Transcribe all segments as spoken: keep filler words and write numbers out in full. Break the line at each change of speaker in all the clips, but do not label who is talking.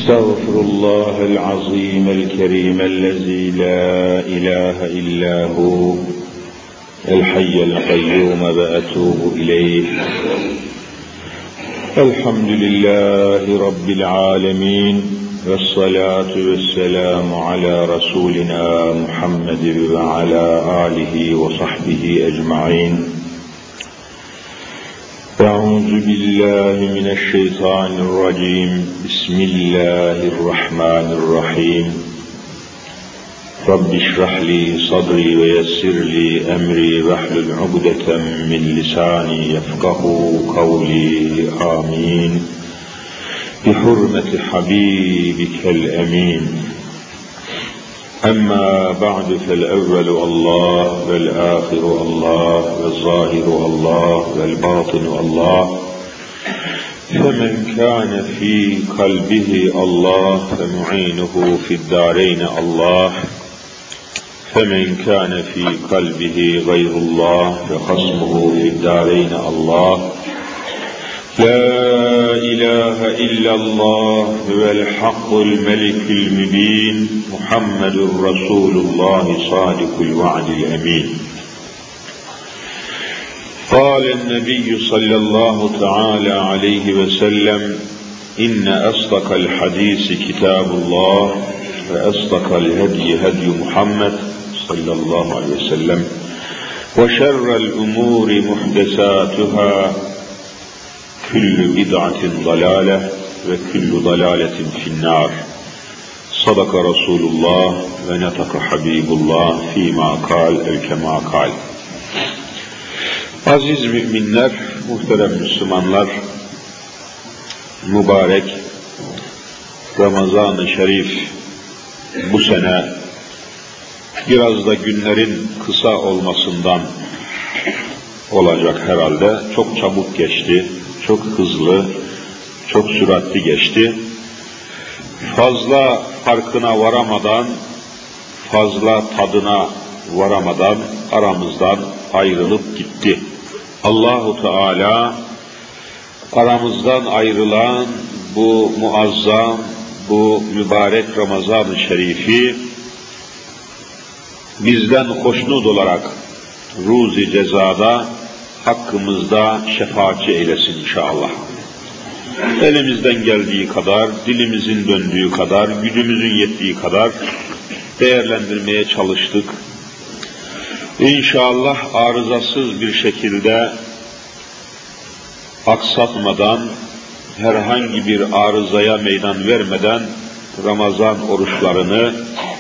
أستغفر الله العظيم الكريم الذي لا إله إلا هو الحي القيوم وأتوب إليه. الحمد لله رب العالمين والصلاة والسلام على رسولنا محمد وعلى آله وصحبه أجمعين. أعوذ بالله من الشيطان الرجيم. بسم الله الرحمن الرحيم. رب اشرح لي صدري ويسر لي أمري واحلل عقدة من لساني يفقهوا قولي. آمين بحرمة حبيبك الأمين. أما بعد فالأول الله والآخر الله والظاهر الله والباطن الله. فمن كان في قلبه الله فمعينه في الدارين الله. فمن كان في قلبه غير الله فخصمه في الدارين الله. لا إله إلا الله هو الحق الملك المبين. محمد رسول الله صادق الوعد الأمين. قال النبي صلى الله تعالى عليه وسلم: إن أصدق الحديث كتاب الله وأصدق الهدي هدي محمد صلى الله عليه وسلم وشر الأمور محدثاتها كل بدعة ضلالة وكل ضلالة في النار. صدق رسول الله ونطق حبيب الله فيما قال الكما قال. Aziz müminler, muhterem Müslümanlar, mübarek Ramazan-ı Şerif bu sene biraz da günlerin kısa olmasından olacak herhalde. Çok çabuk geçti, çok hızlı, çok süratli geçti. Fazla farkına varamadan, fazla tadına varamadan aramızdan ayrılıp gitti. Allahu Teala aramızdan ayrılan bu muazzam, bu mübarek Ramazan-ı Şerif'i bizden hoşnut olarak ruzi cezada hakkımızda şefaatçi eylesin inşallah. Elimizden geldiği kadar, dilimizin döndüğü kadar, gücümüzün yettiği kadar değerlendirmeye çalıştık. İnşallah arızasız bir şekilde, aksatmadan, herhangi bir arızaya meydan vermeden Ramazan oruçlarını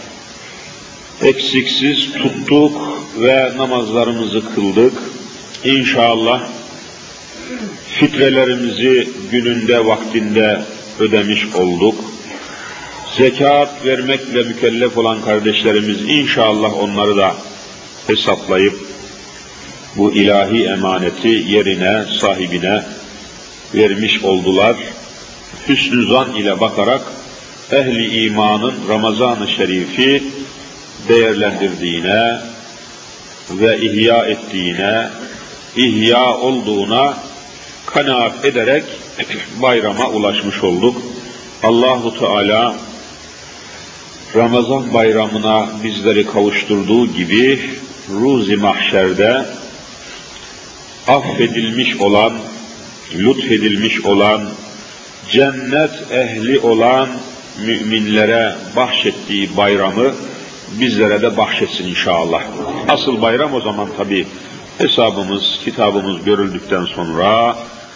eksiksiz tuttuk ve namazlarımızı kıldık. İnşallah fitrelerimizi gününde, vaktinde ödemiş olduk. Zekat vermekle mükellef olan kardeşlerimiz inşallah onları da hesaplayıp bu ilahi emaneti yerine, sahibine vermiş oldular. Hüsnü zan ile bakarak ehli imanın Ramazan-ı Şerif'i değerlendirdiğine ve ihya ettiğine, ihya olduğuna kanaat ederek bayrama ulaşmış olduk. Allahu Teala Ramazan bayramına bizleri kavuşturduğu gibi ruzi mahşerde affedilmiş olan, lütfedilmiş olan, cennet ehli olan müminlere bahşettiği bayramı bizlere de bahşetsin inşallah. Asıl bayram o zaman tabii hesabımız, kitabımız görüldükten sonra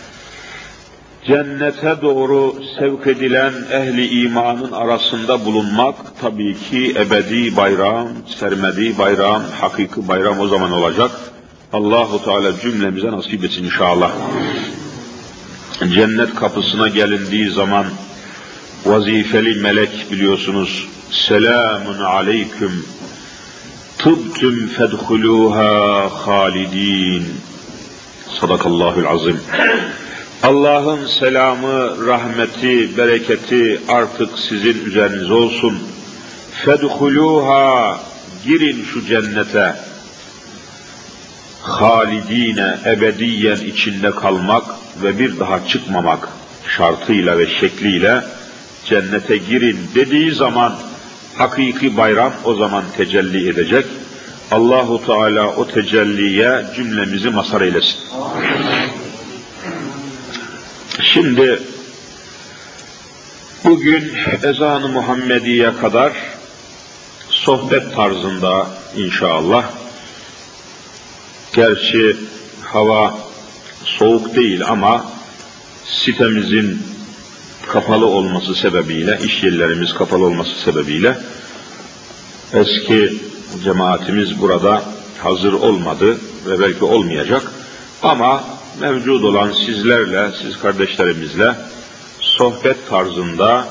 cennete doğru sevk edilen ehli imanın arasında bulunmak tabii ki ebedi bayram, sermedi bayram, hakiki bayram o zaman olacak. Allahu Teala cümlemize nasip etsin inşallah. Cennet kapısına gelindiği zaman vazifeli melek biliyorsunuz, selamun aleyküm tıbtüm fedhuluha halidin. Sadakallahul azim. Allah'ın selamı, rahmeti, bereketi artık sizin üzerinize olsun. Fedhuluha, girin şu cennete. Halidine, ebediyen içinde kalmak ve bir daha çıkmamak şartıyla ve şekliyle cennete girin dediği zaman hakiki bayram o zaman tecelli edecek. Allahu Teala o tecelliye cümlemizi mazhar eylesin. Şimdi bugün ezan-ı Muhammediye kadar sohbet tarzında inşallah. Gerçi hava soğuk değil ama sitemizin kapalı olması sebebiyle, iş yerlerimiz kapalı olması sebebiyle eski cemaatimiz burada hazır olmadı ve belki olmayacak. Ama mevcut olan sizlerle, siz kardeşlerimizle sohbet tarzında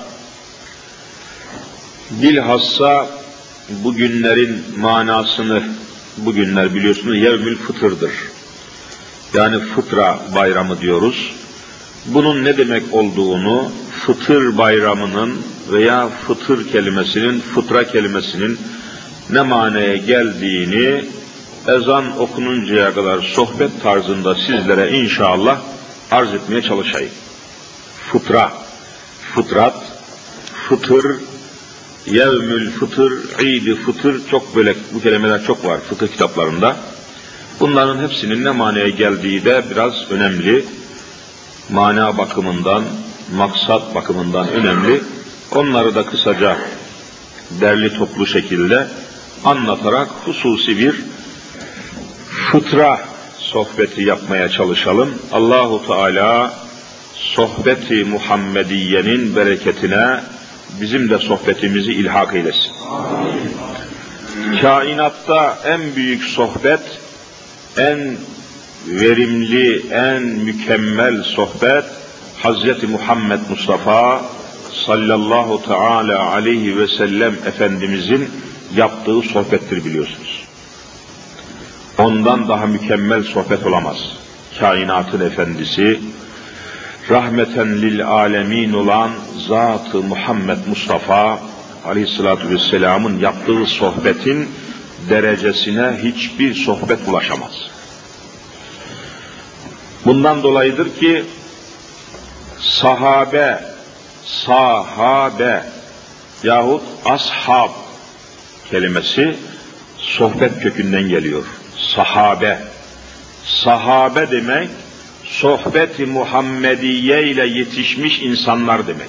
bilhassa bugünlerin manasını, bugünler biliyorsunuz Yevmül Fıtır'dır. Yani fıtra bayramı diyoruz. Bunun ne demek olduğunu, fıtır bayramının veya fıtır kelimesinin, fıtra kelimesinin ne manaya geldiğini ezan okununcaya kadar sohbet tarzında sizlere inşallah arz etmeye çalışayım. Fıtra, fıtrat, fıtır, yevmül fıtır, İd-i fıtır, çok böyle bu kelimeler çok var fıkıh kitaplarında. Bunların hepsinin ne manaya geldiği de biraz önemli. Mana bakımından, maksat bakımından önemli. Onları da kısaca derli toplu şekilde anlatarak hususi bir fıtra sohbeti yapmaya çalışalım. Allahu Teala sohbeti Muhammediye'nin bereketine bizim de sohbetimizi ilhak eylesin. Amin. Kainatta en büyük sohbet, en verimli, en mükemmel sohbet Hazreti Muhammed Mustafa sallallahu teala aleyhi ve sellem Efendimizin yaptığı sohbettir biliyorsunuz. Ondan daha mükemmel sohbet olamaz. Kainatın efendisi, rahmeten lil alemin olan Zat-ı Muhammed Mustafa aleyhissalatu vesselamın yaptığı sohbetin derecesine hiçbir sohbet ulaşamaz. Bundan dolayıdır ki sahabe, sahabe yahut ashab kelimesi sohbet kökünden geliyor. Sahabe, sahabe demek sohbet-i Muhammediye ile yetişmiş insanlar demek.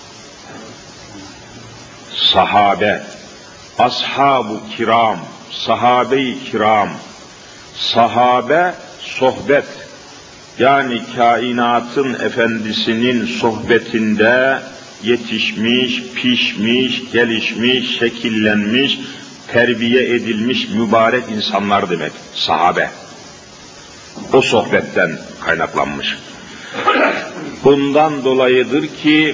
Sahabe, ashab-ı kiram, sahabe-i kiram, sahabe sohbet, yani kainatın efendisinin sohbetinde yetişmiş, pişmiş, gelişmiş, şekillenmiş, terbiye edilmiş mübarek insanlar demek, sahabe. O sohbetten kaynaklanmış. Bundan dolayıdır ki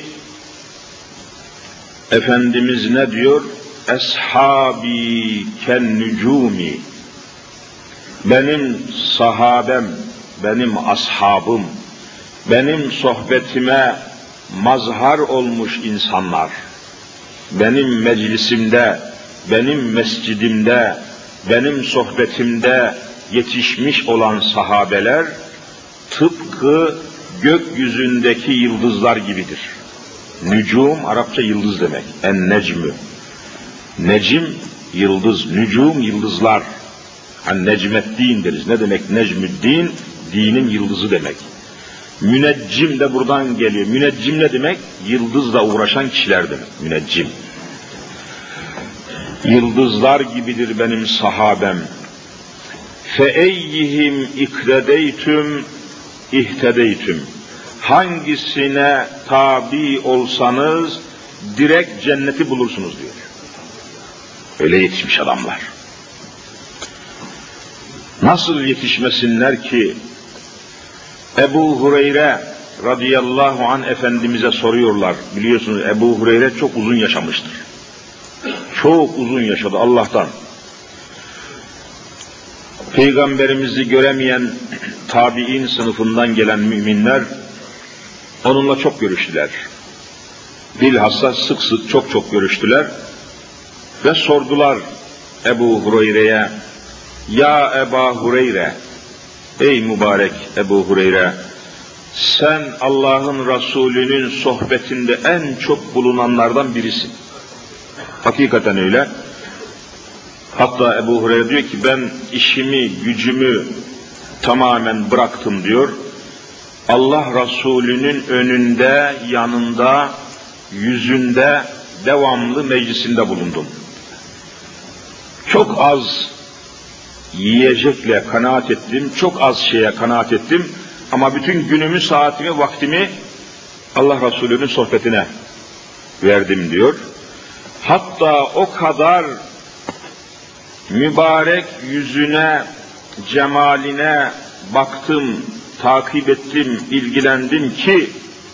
Efendimiz ne diyor? Eshabi ken nücumi. Benim sahabem, benim ashabım, benim sohbetime mazhar olmuş insanlar, benim meclisimde, benim mescidimde, benim sohbetimde yetişmiş olan sahabeler tıpkı gökyüzündeki yıldızlar gibidir. Nücum Arapça yıldız demek. En necmü. Necim yıldız, nücum yıldızlar. Hani necmeddin deriz. Ne demek necmüddin? Dinin yıldızı demek. Müneccim de buradan geliyor. Müneccim ne demek? Yıldızla uğraşan kişiler demek. Müneccim. Yıldızlar gibidir benim sahabem. فَاَيِّهِمْ اِكْرَدَيْتُمْ اِهْتَدَيْتُمْ. Hangisine tabi olsanız direkt cenneti bulursunuz diyor. Öyle yetişmiş adamlar. Nasıl yetişmesinler ki? Ebu Hureyre radıyallahu anh Efendimiz'e soruyorlar. Biliyorsunuz Ebu Hureyre çok uzun yaşamıştır. Çok uzun yaşadı Allah'tan. Peygamberimizi göremeyen tabi'in sınıfından gelen müminler onunla çok görüştüler. Bilhassa sık sık çok çok görüştüler ve sordular Ebu Hureyre'ye, ya Ebu Hureyre, ey mübarek Ebu Hureyre, sen Allah'ın Resulü'nün sohbetinde en çok bulunanlardan birisin. Hakikaten öyle. Hatta Ebu Hureyre diyor ki ben işimi, gücümü tamamen bıraktım diyor. Allah Resulü'nün önünde, yanında, yüzünde, devamlı meclisinde bulundum. Çok az yiyecekle kanaat ettim, çok az şeye kanaat ettim ama bütün günümü, saatimi, vaktimi Allah Resulü'nün sohbetine verdim diyor. Hatta o kadar mübarek yüzüne, cemaline baktım, takip ettim, ilgilendim ki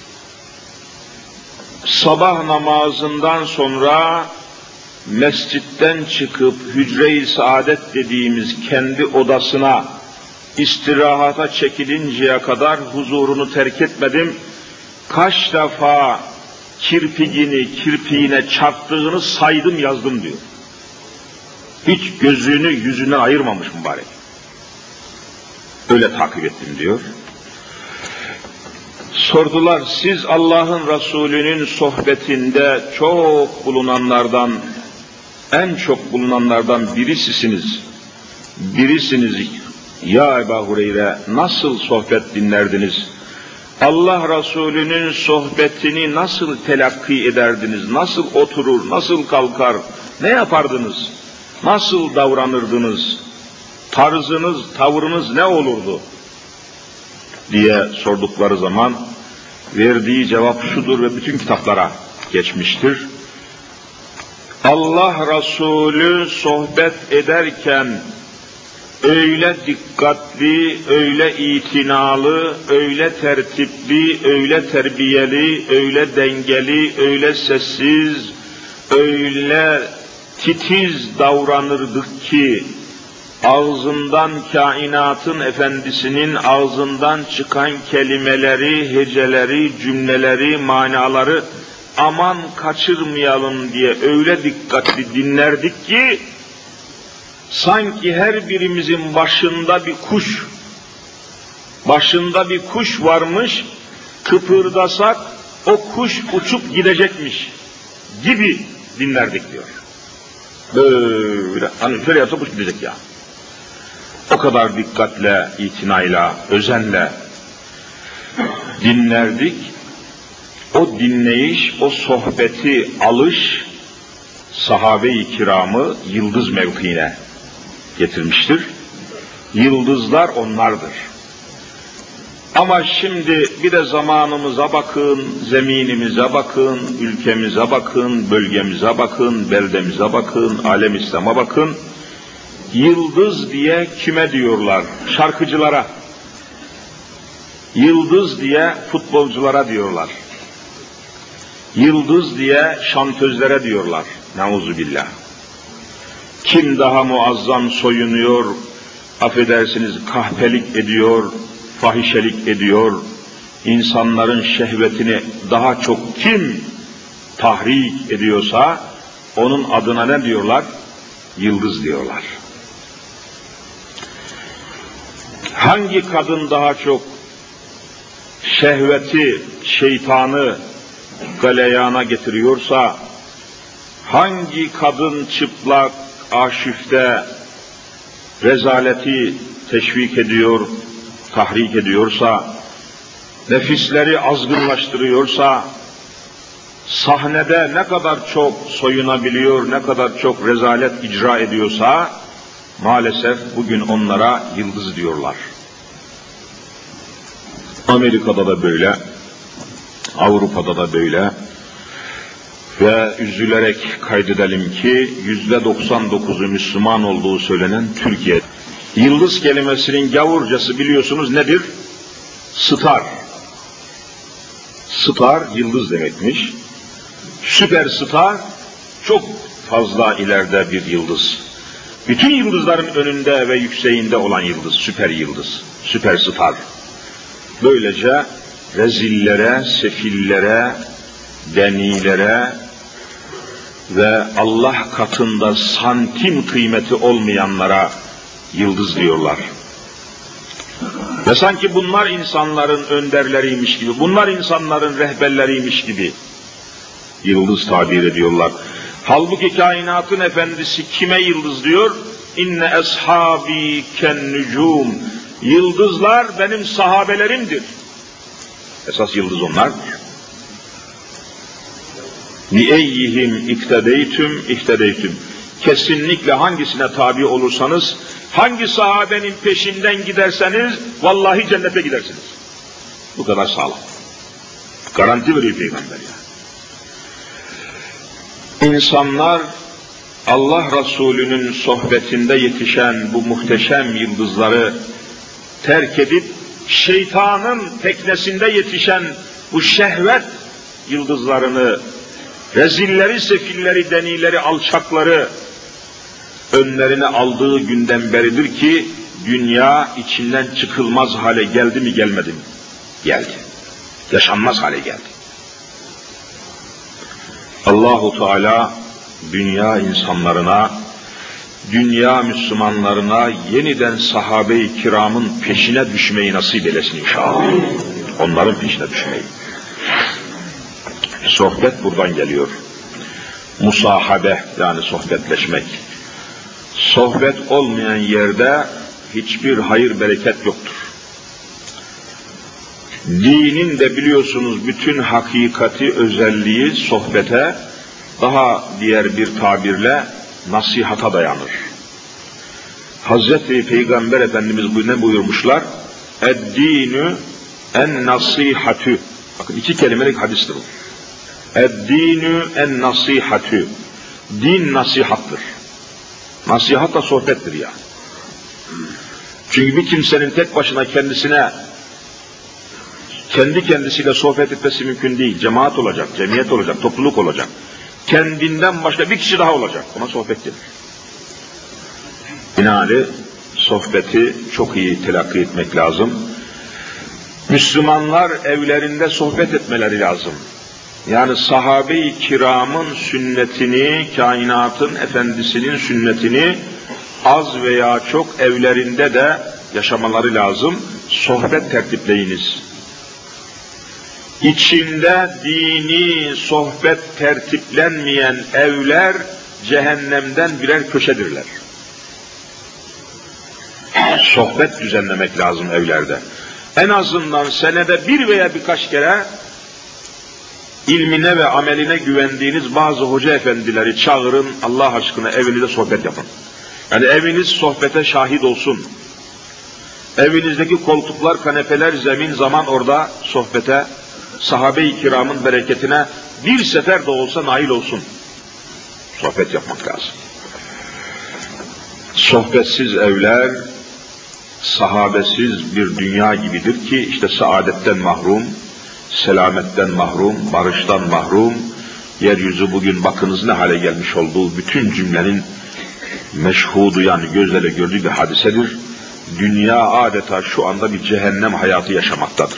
sabah namazından sonra mescitten çıkıp hücre-i saadet dediğimiz kendi odasına istirahata çekilinceye kadar huzurunu terk etmedim. Kaç defa kirpigini kirpiğine çarptığını saydım, yazdım diyor. Hiç gözünü yüzünden ayırmamış mübarek. Öyle takip ettim diyor. Sordular, siz Allah'ın Resulü'nün sohbetinde çok bulunanlardan, en çok bulunanlardan birisisiniz. Birisiniz. Ya Ebu Hureyre, nasıl sohbet dinlerdiniz? Allah Resulü'nün sohbetini nasıl telakki ederdiniz? Nasıl oturur, nasıl kalkar, ne yapardınız? Nasıl davranırdınız? Tarzınız, tavrınız ne olurdu? Diye sordukları zaman verdiği cevap şudur ve bütün kitaplara geçmiştir. Allah Resulü sohbet ederken öyle dikkatli, öyle itinalı, öyle tertipli, öyle terbiyeli, öyle dengeli, öyle sessiz, öyle titiz davranırdık ki ağzından kainatın efendisinin ağzından çıkan kelimeleri, heceleri, cümleleri, manaları aman kaçırmayalım diye öyle dikkatli dinlerdik ki sanki her birimizin başında bir kuş, başında bir kuş varmış, kıpırdasak o kuş uçup gidecekmiş gibi dinlerdik diyor. Böyle, hani şöyle yapsa kuş gidecek ya. O kadar dikkatle, itinayla, özenle dinlerdik. O dinleyiş, o sohbeti alış, sahabe-i kiramı yıldız mevkiine getirmiştir. Yıldızlar onlardır. Ama şimdi bir de zamanımıza bakın, zeminimize bakın, ülkemize bakın, bölgemize bakın, beldemize bakın, alem İslam'a bakın. Yıldız diye kime diyorlar? Şarkıcılara. Yıldız diye futbolculara diyorlar. Yıldız diye şantözlere diyorlar. Nauzubillah. Kim daha muazzam soyunuyor, affedersiniz kahpelik ediyor, fahişelik ediyor, insanların şehvetini daha çok kim tahrik ediyorsa onun adına ne diyorlar? Yıldız diyorlar. Hangi kadın daha çok şehveti, şeytanı galeyana getiriyorsa, hangi kadın çıplak, aşifte rezaleti teşvik ediyor, tahrik ediyorsa, nefisleri azgınlaştırıyorsa, sahnede ne kadar çok soyunabiliyor, ne kadar çok rezalet icra ediyorsa, maalesef bugün onlara yıldız diyorlar. Amerika'da da böyle, Avrupa'da da böyle ve üzülerek kaydedelim ki yüzde doksan dokuzu Müslüman olduğu söylenen Türkiye. Yıldız kelimesinin gavurcası biliyorsunuz nedir? Star. Star, yıldız demekmiş. Süperstar, çok fazla ileride bir yıldız. Bütün yıldızların önünde ve yükseğinde olan yıldız, süper yıldız, süperstar. Böylece rezillere, sefillere, denilere ve Allah katında santim kıymeti olmayanlara yıldız diyorlar. Ve sanki bunlar insanların önderleriymiş gibi, bunlar insanların rehberleriymiş gibi yıldız tabir ediyorlar. Halbuki kainatın efendisi kime yıldız diyor? İnne eshabi ken nücum. Yıldızlar benim sahabelerimdir. Esas yıldız onlardır. Li eyyihim iktedeytüm ihtedeytüm. Kesinlikle hangisine tabi olursanız, hangi sahabenin peşinden giderseniz, vallahi cennete gidersiniz. Bu kadar sağlam. Garanti veriyor Peygamber ya. İnsanlar Allah Resulü'nün sohbetinde yetişen bu muhteşem yıldızları terk edip, şeytanın teknesinde yetişen bu şehvet yıldızlarını, rezilleri, sefilleri, denileri, alçakları önlerine aldığı günden beridir ki dünya içinden çıkılmaz hale geldi mi gelmedi mi? Geldi. Yaşanmaz hale geldi. Allahu Teala dünya insanlarına, dünya Müslümanlarına yeniden sahabe-i kiramın peşine düşmeyi nasip eylesin inşallah. Onların peşine düşmeyi. Sohbet buradan geliyor. Musahabe, yani sohbetleşmek. Sohbet olmayan yerde hiçbir hayır bereket yoktur. Dinin de biliyorsunuz bütün hakikati, özelliği sohbete, daha diğer bir tabirle nasihata dayanır. Hazreti Peygamber Efendimiz bu ne buyurmuşlar? Ed-dinu en-nasihatü. Bakın iki kelimelik hadistir bu. Ed-dinu en-nasihatü. Din nasihattır. Nasihat da sohbettir ya. Çünkü bir kimsenin tek başına kendisine, kendi kendisiyle sohbet etmesi mümkün değil. Cemaat olacak, cemiyet olacak, topluluk olacak. Kendinden başka bir kişi daha olacak. Ona sohbet denir. Binaenaleyh sohbeti çok iyi telakki etmek lazım. Müslümanlar evlerinde sohbet etmeleri lazım. Yani sahabe-i kiramın sünnetini, kainatın efendisinin sünnetini az veya çok evlerinde de yaşamaları lazım. Sohbet tertipleyiniz. İçinde dini sohbet tertiplenmeyen evler cehennemden birer köşedirler. Sohbet düzenlemek lazım evlerde. En azından senede bir veya birkaç kere ilmine ve ameline güvendiğiniz bazı hoca efendileri çağırın, Allah aşkına evinizde sohbet yapın. Yani eviniz sohbete şahit olsun. Evinizdeki koltuklar, kanepeler, zemin, zaman orada sohbete, sahabe-i kiramın bereketine bir sefer de olsa nail olsun. Sohbet yapmak lazım. Sohbetsiz evler, sahabesiz bir dünya gibidir ki işte saadetten mahrum, selametten mahrum, barıştan mahrum, yeryüzü bugün bakınız ne hale gelmiş olduğu bütün cümlenin meşhudu, yani gözle gördüğü bir hadisedir. Dünya adeta şu anda bir cehennem hayatı yaşamaktadır.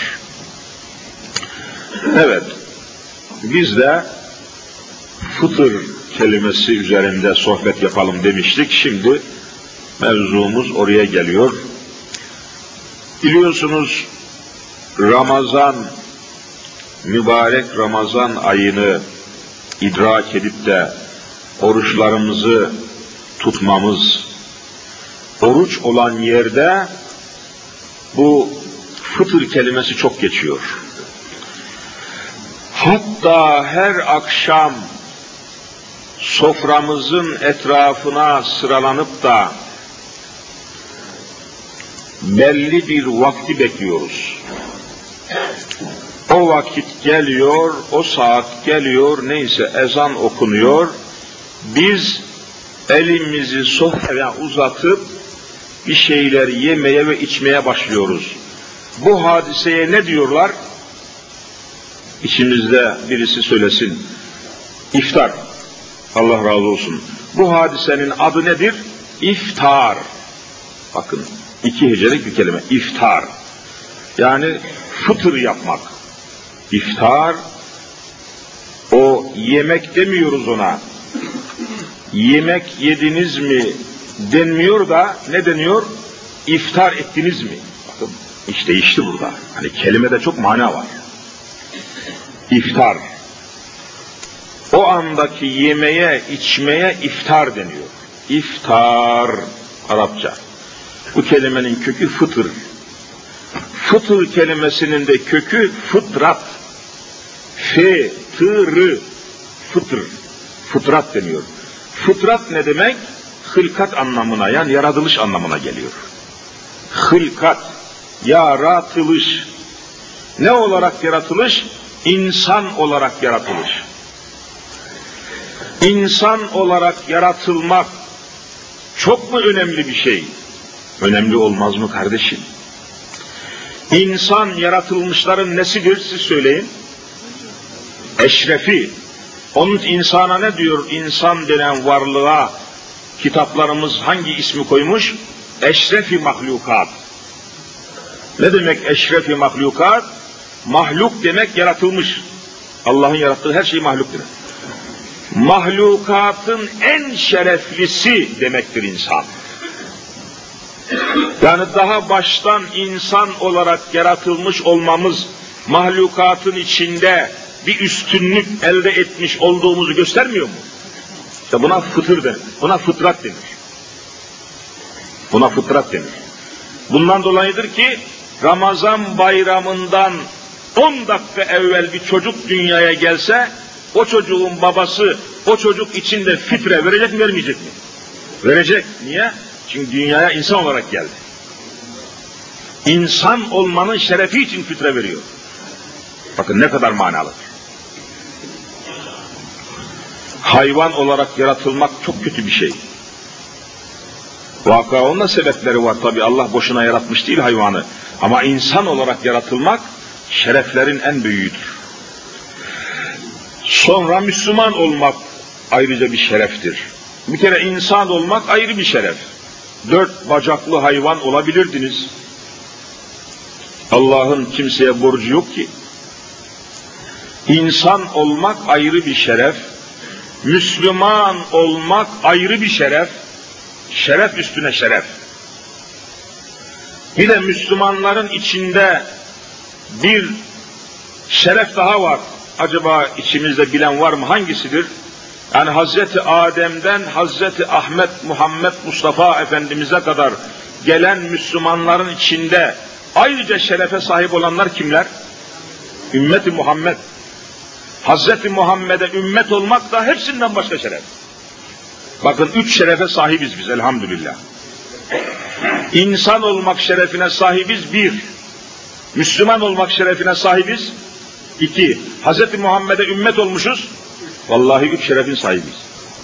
Evet, biz de fıtır kelimesi üzerinde sohbet yapalım demiştik. Şimdi mevzumuz oraya geliyor. Biliyorsunuz Ramazan, mübarek Ramazan ayını idrak edip de oruçlarımızı tutmamız, oruç olan yerde bu fıtır kelimesi çok geçiyor. Hatta her akşam soframızın etrafına sıralanıp da belli bir vakti bekliyoruz. O vakit geliyor, o saat geliyor, neyse ezan okunuyor. Biz elimizi sofraya uzatıp bir şeyler yemeye ve içmeye başlıyoruz. Bu hadiseye ne diyorlar? İçimizde birisi söylesin. İftar. Allah razı olsun. Bu hadisenin adı nedir? İftar. Bakın, iki hecelik bir kelime. İftar. Yani fıtır yapmak. İftar, o yemek demiyoruz ona. Yemek yediniz mi denmiyor da ne deniyor? İftar ettiniz mi? Bakın, İş değişti burada. Hani kelimede çok mana var. İftar. O andaki yemeye, içmeye iftar deniyor. İftar Arapça. Bu kelimenin kökü fıtır. Fıtır kelimesinin de kökü fıtrat. Fe-tı-rı. Fıtır. Fıtrat deniyor. Fıtrat ne demek? Hılkat anlamına, yani yaratılış anlamına geliyor. Hılkat, yaratılış. Ne olarak yaratılış? İnsan olarak yaratılış. İnsan olarak yaratılmak çok mu önemli bir şey? Önemli olmaz mı kardeşim? İnsan yaratılmışların nesidir siz söyleyin? Eşrefi. Onun insana ne diyor? İnsan denen varlığa kitaplarımız hangi ismi koymuş? Eşrefi mahlukat. Ne demek eşrefi mahlukat? Mahluk demek yaratılmış. Allah'ın yarattığı her şey mahluktur. Mahlukatın en şereflisi demektir insan. Yani daha baştan insan olarak yaratılmış olmamız, mahlukatın içinde bir üstünlük elde etmiş olduğumuzu göstermiyor mu? İşte buna fıtır denir, buna fıtrat denir. Buna fıtrat denir. Bundan dolayıdır ki Ramazan bayramından on dakika evvel bir çocuk dünyaya gelse, o çocuğun babası o çocuk içinde fitre verecek mi, vermeyecek mi? Verecek. Niye? Çünkü dünyaya insan olarak geldi. İnsan olmanın şerefi için fitre veriyor. Bakın ne kadar manalı. Hayvan olarak yaratılmak çok kötü bir şey. Vaka onun da sebepleri var tabi. Allah boşuna yaratmış değil hayvanı. Ama insan olarak yaratılmak şereflerin en büyüğüdür. Sonra Müslüman olmak ayrıca bir şereftir. Bir kere insan olmak ayrı bir şeref. Dört bacaklı hayvan olabilirdiniz. Allah'ın kimseye borcu yok ki. İnsan olmak ayrı bir şeref. Müslüman olmak ayrı bir şeref. Şeref üstüne şeref. Bir de Müslümanların içinde bir şeref daha var. Acaba içimizde bilen var mı? Hangisidir? Yani Hazreti Adem'den Hazreti Ahmet Muhammed Mustafa Efendimiz'e kadar gelen Müslümanların içinde ayrıca şerefe sahip olanlar kimler? Ümmeti Muhammed. Hazreti Muhammed'e ümmet olmak da hepsinden başka şeref. Bakın üç şerefe sahibiz biz elhamdülillah. İnsan olmak şerefine sahibiz bir. Müslüman olmak şerefine sahibiz iki. Hazreti Muhammed'e ümmet olmuşuz. Vallahi üç şerefin sahibiz.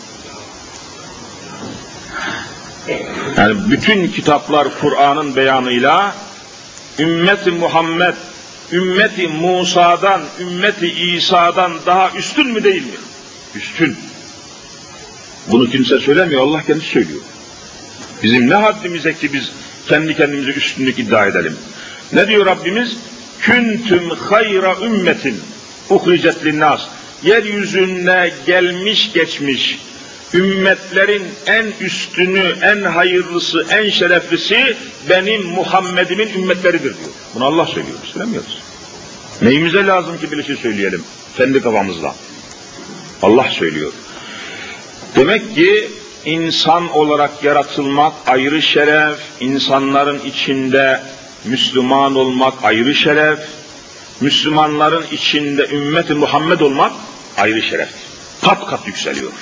Yani bütün kitaplar Kur'an'ın beyanıyla ümmeti Muhammed, ümmeti Musa'dan, ümmeti İsa'dan daha üstün mü değil mi? Üstün. Bunu kimse söylemiyor, Allah kendisi söylüyor. Bizim ne haddimize ki biz kendi kendimize üstünlük iddia edelim. Ne diyor Rabbimiz? Küntüm hayra ümmetin uhricet linnâs. Yeryüzüne gelmiş geçmiş ümmetlerin en üstünü, en hayırlısı, en şereflisi benim Muhammed'imin ümmetleridir diyor. Bunu Allah söylüyor, söylemiyoruz. Neyimize lazım ki bir şey söyleyelim kendi kafamızla? Allah söylüyor. Demek ki insan olarak yaratılmak ayrı şeref, insanların içinde Müslüman olmak ayrı şeref, Müslümanların içinde ümmeti Muhammed olmak ayrı şeref. Kat kat yükseliyor.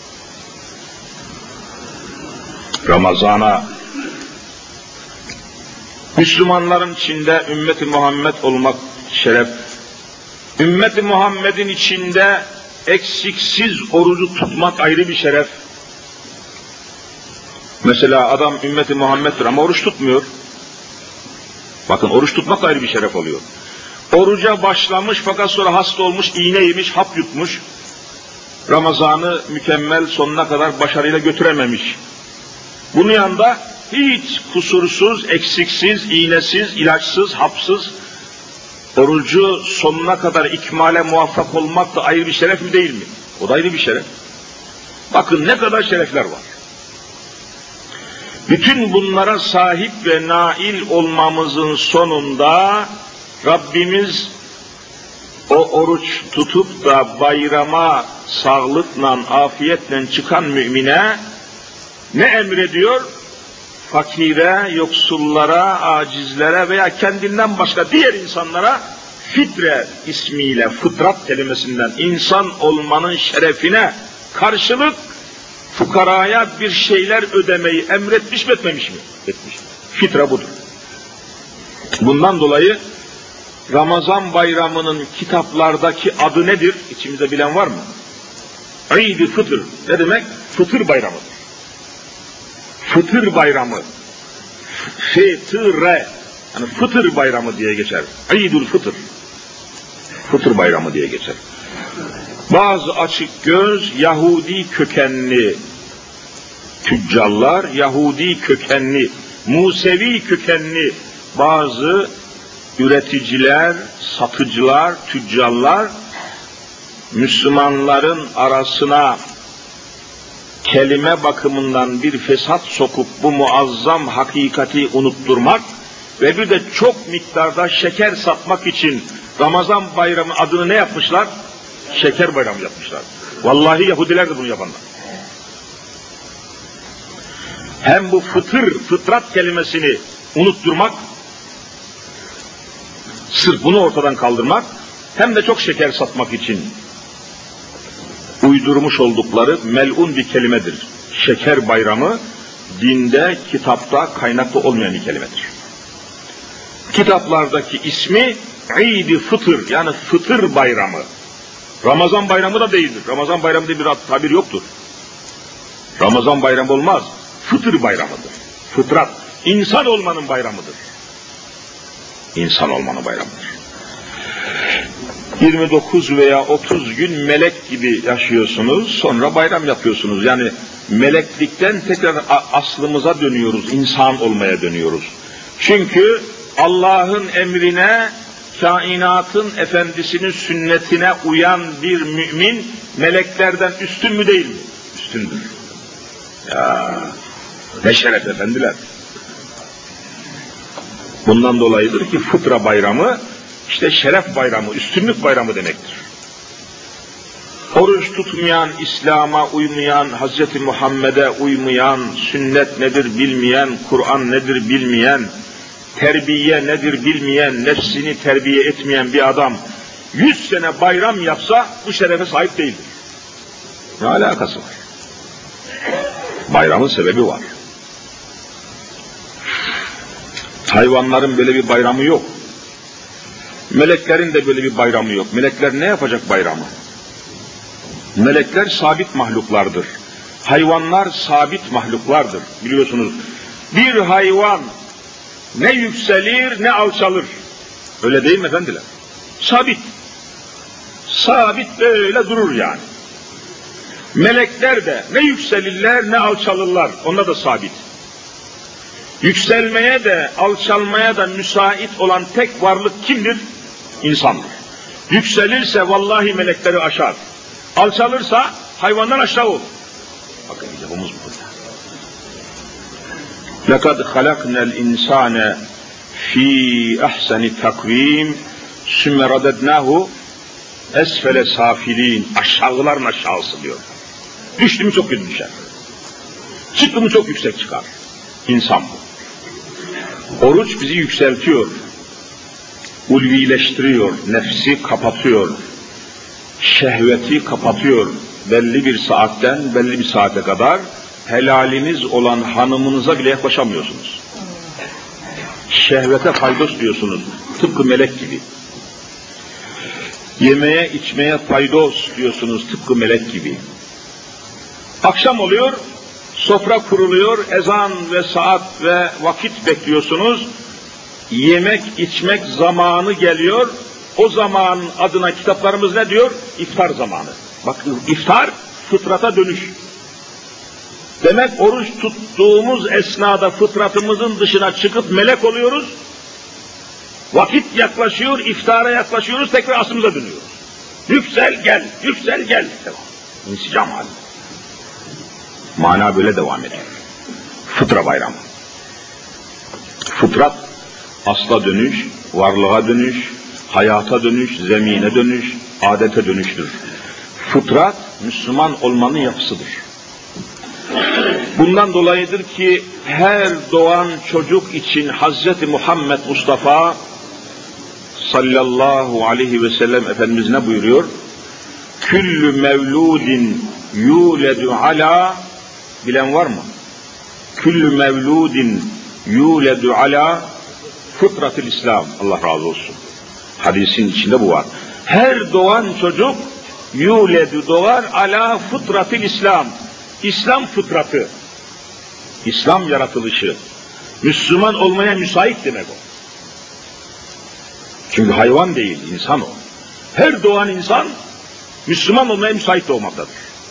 Ramazana Müslümanların içinde ümmeti Muhammed olmak şeref. Ümmeti Muhammed'in içinde eksiksiz orucu tutmak ayrı bir şeref. Mesela adam ümmeti Muhammed'dir ama oruç tutmuyor. Bakın oruç tutmak ayrı bir şeref oluyor. Oruca başlamış fakat sonra hasta olmuş, iğne yemiş, hap yutmuş. Ramazan'ı mükemmel sonuna kadar başarıyla götürememiş. Bunun yanında hiç kusursuz, eksiksiz, iğnesiz, ilaçsız, hapsız orucu sonuna kadar ikmale muvaffak olmak da ayrı bir şeref mi değil mi? O da ayrı bir şeref. Bakın ne kadar şerefler var.
Bütün bunlara sahip ve nail olmamızın sonunda Rabbimiz o oruç tutup da bayrama sağlıkla, afiyetle çıkan mümine ne emrediyor? Fakire, yoksullara, acizlere veya kendinden başka diğer insanlara fitre ismiyle, fıtrat kelimesinden insan olmanın şerefine karşılık fukaraya bir şeyler ödemeyi emretmiş mi etmemiş mi? Etmiş. Fitre budur. Bundan dolayı Ramazan bayramının kitaplardaki adı nedir? İçimizde bilen var mı? İd-i Fıtır. Ne demek? Fıtır bayramı. Fıtır bayramı. Fıtıre. Yani Fıtır bayramı diye geçer. İdül Fıtır. Fıtır bayramı diye geçer. Bazı açık göz Yahudi kökenli tüccarlar, Yahudi kökenli, Musevi kökenli bazı üreticiler, satıcılar, tüccarlar Müslümanların arasına kelime bakımından bir fesat sokup bu muazzam hakikati unutturmak ve bir de çok miktarda şeker satmak için Ramazan bayramı adını ne yapmışlar? Şeker bayramı yapmışlar. Vallahi Yahudiler de bunu yapanlar. Hem bu fıtır, fıtrat kelimesini unutturmak, sırf bunu ortadan kaldırmak, hem de çok şeker satmak için uydurmuş oldukları melun bir kelimedir. Şeker bayramı, dinde, kitapta kaynaklı olmayan bir kelimedir. Kitaplardaki ismi İd-i Fıtır, yani Fıtır bayramı. Ramazan bayramı da değildir. Ramazan bayramı diye bir tabir yoktur. Ramazan bayramı olmaz. Fıtır bayramıdır. Fıtrat, insan olmanın bayramıdır. İnsan olmanın bayramıdır. yirmi dokuz veya otuz gün melek gibi yaşıyorsunuz, sonra bayram yapıyorsunuz. Yani meleklikten tekrar aslımıza dönüyoruz, insan olmaya dönüyoruz. Çünkü Allah'ın emrine, kainatın efendisinin sünnetine uyan bir mümin meleklerden üstün mü değil mi? Üstündür. Ya, ne şeref efendiler. Bundan dolayıdır ki fıtra bayramı işte şeref bayramı, üstünlük bayramı demektir. Oruç tutmayan, İslam'a uymayan, Hazreti Muhammed'e uymayan, sünnet nedir bilmeyen, Kur'an nedir bilmeyen, terbiye nedir bilmeyen, nefsini terbiye etmeyen bir adam yüz sene bayram yapsa bu şerefe sahip değildir. Ne alakası var? Bayramın sebebi var. Hayvanların böyle bir bayramı yok. Meleklerin de böyle bir bayramı yok. Melekler ne yapacak bayramı? Melekler sabit mahluklardır. Hayvanlar sabit mahluklardır. Biliyorsunuz, bir hayvan ne yükselir ne alçalır. Öyle değil mi efendiler? Sabit. Sabit böyle durur yani. Melekler de ne yükselirler ne alçalırlar. Onlar da sabit. Yükselmeye de alçalmaya da müsait olan tek varlık kimdir? İnsandır. Yükselirse vallahi melekleri aşar. Alçalırsa hayvandan aşağı olur. Bakın cevabımız bu. لَقَدْ خَلَقْنَا الْاِنْسَانَ ف۪ي اَحْسَنِ تَقْو۪يمٍ سُمَّ رَدَدْنَاهُ esfele safilin, aşağıların aşağısı diyor. Düştü mü çok kötü düşer. Çıktı mı çok yüksek çıkar. İnsan bu. Oruç bizi yükseltiyor. Ulvileştiriyor. Nefsi kapatıyor. Şehveti kapatıyor. Belli bir saatten belli bir saate kadar helaliniz olan hanımınıza bile yaklaşamıyorsunuz. Şehvete faydos diyorsunuz. Tıpkı melek gibi. Yemeye içmeye faydos diyorsunuz tıpkı melek gibi. Akşam oluyor, sofra kuruluyor, ezan ve saat ve vakit bekliyorsunuz. Yemek içmek zamanı geliyor. O zaman adına kitaplarımız ne diyor? İftar zamanı. Bak, iftar fıtrata dönüş. Demek oruç tuttuğumuz esnada fıtratımızın dışına çıkıp melek oluyoruz. Vakit yaklaşıyor, iftara yaklaşıyoruz, tekrar aslımıza dönüyoruz. Yüksel gel, yüksel gel. Devam. İnsicam hali. Mana böyle devam ediyor. Fıtra bayramı. Fıtrat, asla dönüş, varlığa dönüş, hayata dönüş, zemine dönüş, adete dönüştür. Fıtrat, Müslüman olmanın yapısıdır. Bundan dolayıdır ki her doğan çocuk için Hazreti Muhammed Mustafa sallallahu aleyhi ve sellem Efendimiz ne buyuruyor? Küllü mevludin yuledu ala, bilen var mı? Küllü mevludin yuledu ala fıtratil İslam. Allah razı olsun. Hadisin içinde bu var. Her doğan çocuk yuledu doğar ala fıtratil İslam. İslam fıtratı. İslam yaratılışı. Müslüman olmaya müsait demek o. Çünkü hayvan değil, insan o. Her doğan insan Müslüman olmaya müsait olmaktadır.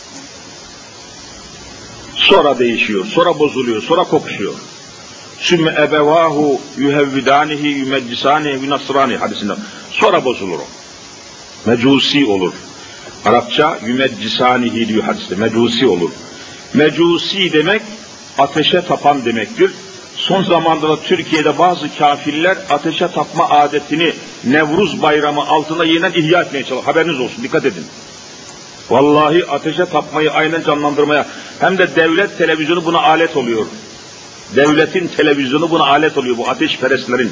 Sonra değişiyor, sonra bozuluyor, sonra kokuşuyor. Sümme ebevahu yuhevvidanihi yumeccisanihi yunasrani hadisinden. Sonra bozulur o. Mecusi olur. Arapça yumeccisanihi diyor hadiste. Mecusi olur. Mecusi demek ateşe tapan demektir. Son zamanda da Türkiye'de bazı kafirler ateşe tapma adetini Nevruz bayramı altında yeniden ihya etmeye çalışıyor. Haberiniz olsun, dikkat edin. Vallahi ateşe tapmayı aynen canlandırmaya, hem de devlet televizyonu buna alet oluyor. Devletin televizyonu buna alet oluyor, bu ateşperestlerin.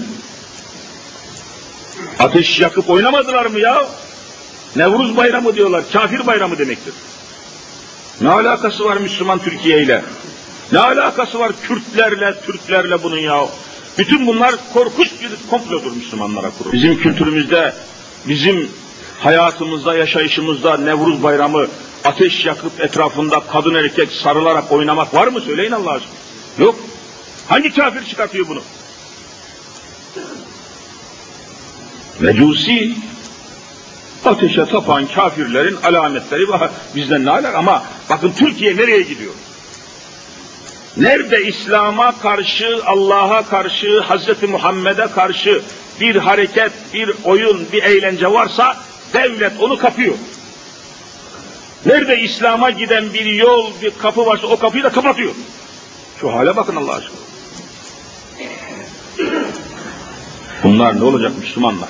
Ateş yakıp oynamadılar mı ya? Nevruz bayramı diyorlar, kafir bayramı demektir. Ne alakası var Müslüman Türkiye ile? Ne alakası var Kürtlerle, Türklerle bunun ya? Bütün bunlar korkunç bir komplodur Müslümanlara kurulu. Bizim kültürümüzde, bizim hayatımızda, yaşayışımızda Nevruz bayramı, ateş yakıp etrafında kadın erkek sarılarak oynamak var mı? Söyleyin Allah aşkına. Yok. Hangi kafir çıkartıyor bunu? Mecusi, ateşe tapan kafirlerin alametleri var. Bizden ne alak? Ama bakın Türkiye nereye gidiyor? Nerede İslam'a karşı, Allah'a karşı, Hazreti Muhammed'e karşı bir hareket, bir oyun, bir eğlence varsa devlet onu kapıyor. Nerede İslam'a giden bir yol, bir kapı varsa o kapıyı da kapatıyor. Şu hale bakın Allah aşkına. Bunlar ne olacak Müslümanlar?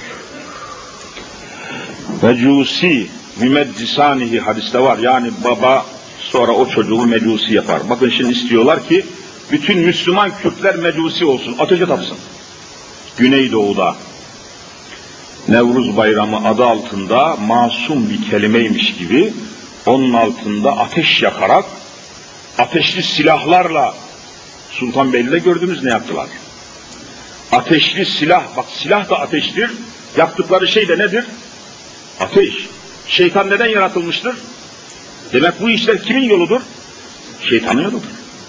Mecusi, mümedcisanihi hadiste var. Yani baba sonra o çocuğu mecusi yapar. Bakın şimdi istiyorlar ki bütün Müslüman Kürtler mecusi olsun, ateşe tapsın. Güneydoğu'da Nevruz bayramı adı altında masum bir kelimeymiş gibi onun altında ateş yakarak, ateşli silahlarla, Sultanbeyli'de gördünüz ne yaptılar? Ateşli silah, bak silah da ateştir, yaptıkları şey de nedir? Ateş. Şeytan neden yaratılmıştır? Demek bu işler kimin yoludur? Şeytanın yoludur.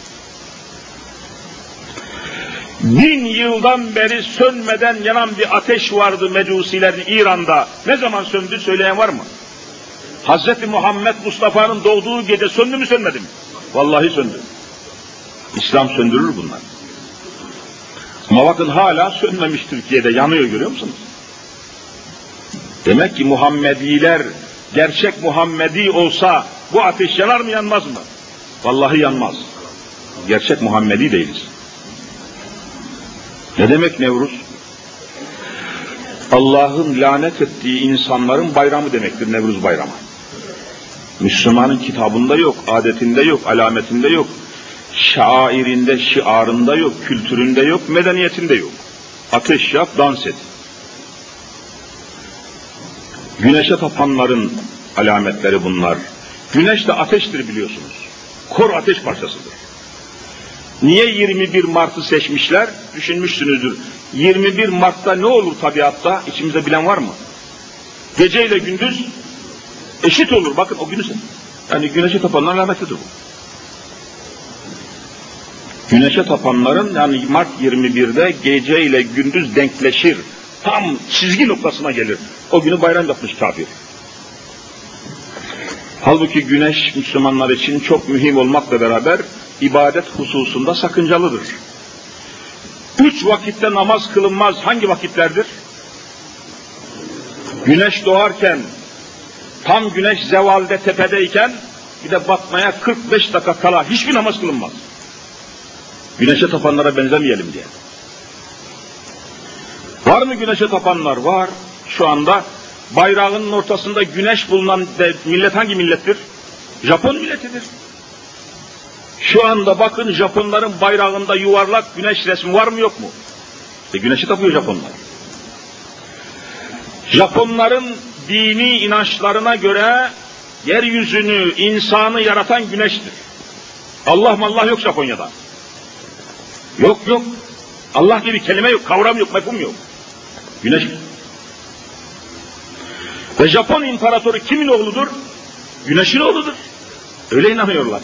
Bin yıldan beri sönmeden yanan bir ateş vardı Mecusilerin İran'da. Ne zaman söndü söyleyen var mı? Hazreti Muhammed Mustafa'nın doğduğu gece söndü mü sönmedi mi? Vallahi söndü. İslam söndürür bunlar. Ama bakın hala sönmemiş Türkiye'de, yanıyor, görüyor musunuz? Demek ki Muhammediler gerçek Muhammedi olsa bu ateş yanar mı yanmaz mı? Vallahi yanmaz. Gerçek Muhammedi değiliz. Ne demek Nevruz? Allah'ın lanet ettiği insanların bayramı demektir Nevruz bayramı. Müslümanın kitabında yok, adetinde yok, alametinde yok, şairinde, şiarında yok, kültüründe yok, medeniyetinde yok. Ateş yak, dans et. Güneşe tapanların alametleri bunlar. Güneş de ateştir biliyorsunuz. Kor ateş parçasıdır. Niye yirmi bir Mart'ı seçmişler? Düşünmüşsünüzdür. yirmi bir Mart'ta ne olur tabiatta? İçimizde bilen var mı? Gece ile gündüz eşit olur. Bakın o günü, yani güneşe tapanların alametidir bu. Güneşe tapanların, yani Mart yirmi birde gece ile gündüz denkleşir. Tam çizgi noktasına gelir. O günü bayram yapmış kafir. Halbuki güneş Müslümanlar için çok mühim olmakla beraber ibadet hususunda sakıncalıdır. Üç vakitte namaz kılınmaz. Hangi vakitlerdir? Güneş doğarken, tam güneş zevalde tepedeyken, bir de batmaya kırk beş dakika kala hiçbir namaz kılınmaz. Güneşe tapanlara benzemeyelim diye. Var mı güneşe tapanlar? Var. Şu anda bayrağının ortasında güneş bulunan de, millet hangi millettir? Japon milletidir. Şu anda bakın Japonların bayrağında yuvarlak güneş resmi var mı yok mu? İşte güneşi tapıyor Japonlar. Japonların dini inançlarına göre yeryüzünü, insanı yaratan güneştir. Allah mallah yok Japonya'da. Yok yok. Allah gibi kelime yok, kavram yok, mefhum yok. Güneş. Ve Japon imparatoru kimin oğludur? Güneşin oğludur. Öyle inanıyorlar.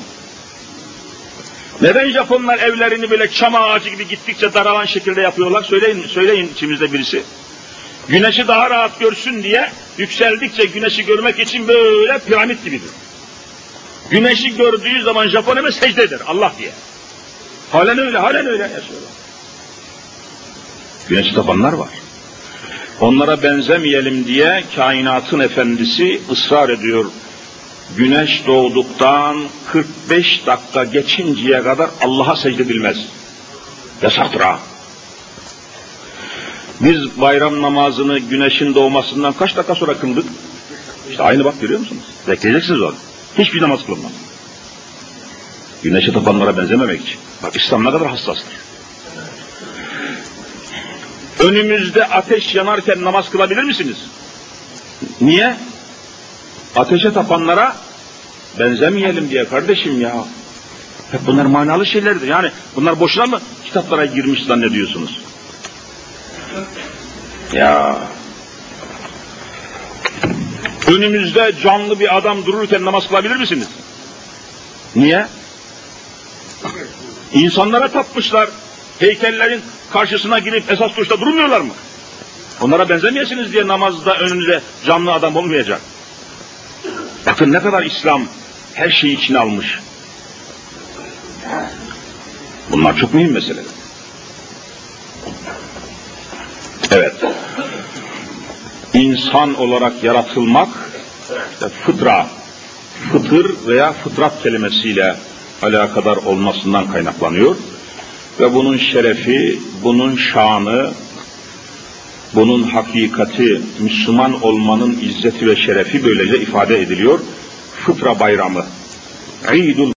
Neden Japonlar evlerini böyle çam ağacı gibi gittikçe daralan şekilde yapıyorlar? Söyleyin, söyleyin içimizde birisi. Güneşi daha rahat görsün diye yükseldikçe güneşi görmek için böyle piramit gibidir. Güneşi gördüğü zaman Japon hemen secde eder Allah diye. Halen öyle, halen öyle yaşıyorlar. Güneşi tapanlar var. Onlara benzemeyelim diye kainatın efendisi ısrar ediyor. Güneş doğduktan kırk beş dakika geçinceye kadar Allah'a secde edilmez. Yasaktır ha. Biz bayram namazını güneşin doğmasından kaç dakika sonra kıldık? İşte aynı bak görüyor musunuz? Bekleyeceksiniz onu. Hiçbir namaz kılınmaz. Güneşe tapanlara benzememek için. Bak İslam ne kadar hassastır. Önümüzde ateş yanarken namaz kılabilir misiniz? Niye? Ateşe tapanlara benzemeyelim diye kardeşim ya. Hep bunlar manalı şeylerdir. Yani bunlar boşuna mı kitaplara girmiş zannediyorsunuz? Ya. Önümüzde canlı bir adam dururken namaz kılabilir misiniz? Niye? İnsanlara tapmışlar. Heykellerin karşısına girip esas duruşta durmuyorlar mı? Onlara benzemeyesiniz diye namazda önünüze canlı adam olmayacak. Bakın ne kadar İslam her şeyi içine almış. Bunlar çok mühim meseleler. Evet. İnsan olarak yaratılmak işte fıtra, fıtır veya fıtrat kelimesiyle alakadar olmasından kaynaklanıyor. Ve bunun şerefi, bunun şanı, bunun hakikati, Müslüman olmanın izzeti ve şerefi böylece ifade ediliyor. Fıtra bayramı. İdul